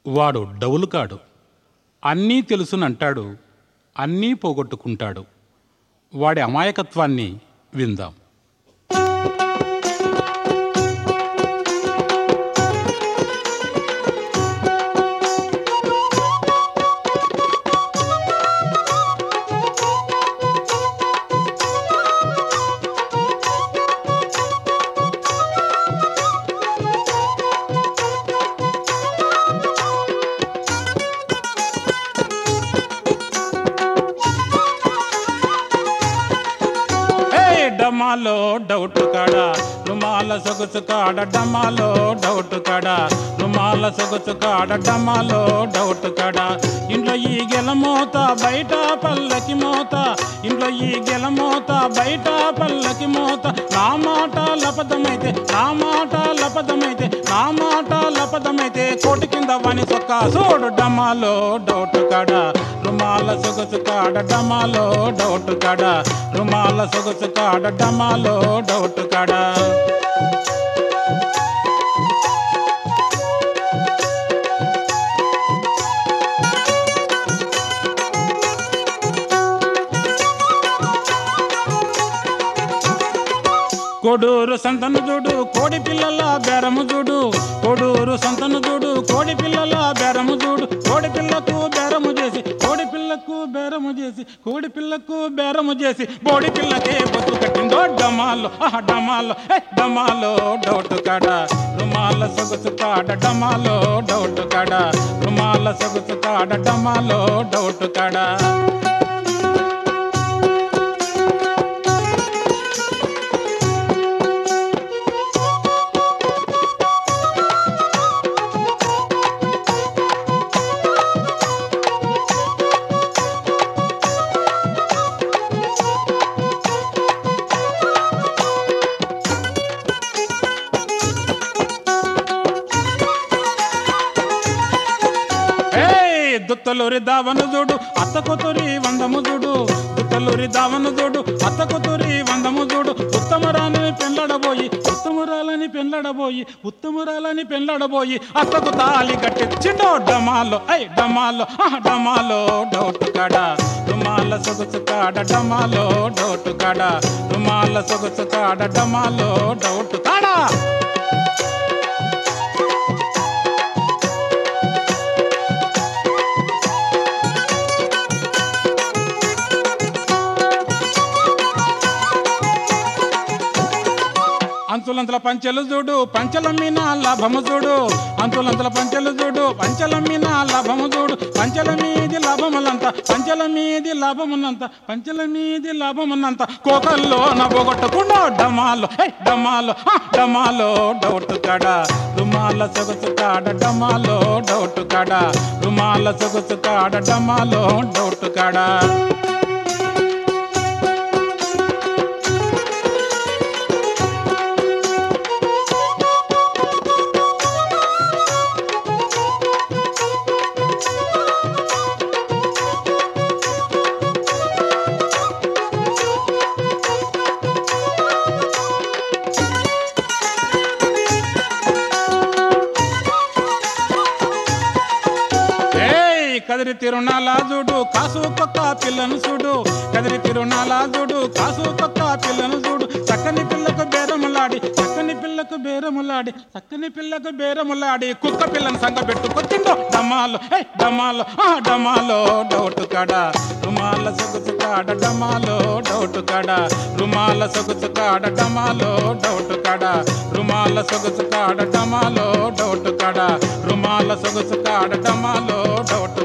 వాడు డౌలు కాడు, అన్నీ తెలుసునంటాడు, అన్నీ పోగొట్టుకుంటాడు. వాడి అమాయకత్వాన్ని విందాం. డమాలో డౌట్ కాడా రుమాల సొగసు కాడ, డమాలో డౌట్ కాడా రుమాల సొగసు కాడ, డమాలో డౌట్ కాడా. ఇంట్లో ఈ గెలమోత బయట పల్లకి మోత, ఇంట్లో ఈ గెలమోత బయట పల్లకి మోత. నా మాట లపదమైతే, నా మాట లపదమైతే, నా మాట లపదమైతే కోటి కింద వాని సొక్క సోడు. డమాలో డౌట్ కాడా రుమాల సొగసు కాడ, డమాలో డౌట్ కాడా రుమాల సొగసు కాడ, డమాలో డౌట్ కాడా. కోడూరు సంతను చూడు కోడి పిల్లల బేరము చూడు, కోడూరు సంతను చూడు కోడి పిల్లల బేరము చూడు. కోడి పిల్లకు బేరము చేసి, కోడి పిల్లకు బేరము చేసి, కోడి పిల్లకు బేరము చేసి బోడి పిల్లకే బొత్తు కట్టిందో. డమాలో డమాలో డమాలో డౌట్ కాడా రుమాల సొగసు కాడ, డమాలో డౌట్ కాడా రుమాల సొగసు కాడ, డమాలో డౌట్ కాడా. దుత్తలూరి దావను చూడు అత్త కూతురి వందము చూడు, దుత్తలూరి దావను చూడు అత్త కూతురి వందము చూడు. ఉత్తమరాలని పెండ్లడబోయి, ఉత్తమురాలని పెండ్లడబోయి, ఉత్తమురాలని పెండ్లడబోయి అత్తకు తాళి కట్టించిండో. డమాలో డమాలో డమాలో డౌట్ కాడా రుమాల సొగసు కాడ, డమాలో డౌట్ కాడా రుమాల సొగసు కాడ, డమాలో డౌట్ కాడా. అంతులంతల పంచెలు చూడు పంచెల మీన లాభము చూడు, అంతులంతల పంచెలు చూడు పంచెల మీన లాభము చూడు. పంచెల మీది లాభములంత, పంచెల మీది లాభమున్నంత, పంచెల మీది లాభమున్నంత కోకల్లో నవ్వగొట్టకుండా. డమాలో డమాలో డమాలో డౌట్ కాడా రుమాల సొగసు కాడ, డమాలో డౌట్ కాడా రుమాల సొగసు కాడ, డమాలో డౌట్ కాడా. కదిరి తిరునాల చూడు కాసు కొక్క పిల్లను చూడు, కదిరి తిరునాల చూడు కాసు కొక్క పిల్లను చూడు. చక్కని పిల్లకు బేరములాడి, చక్కని పిల్లకు బేరములాడి, చక్కని పిల్లకు బేరములాడి కుక్క పిల్లని సంగ పెట్టుకొచ్చిందో. డమాలో డమాలో డమాలో డౌట్ కాడా రుమాల సొగసు కాడ, డమాలో డౌట్ కాడా రుమాల సొగసు కాడ, డమాలో డౌట్ కాడా రుమాల సొగసు కాడ, డమాలో డౌట్ కాడా రుమాల సొగసు కాడ, డమాలో డౌట్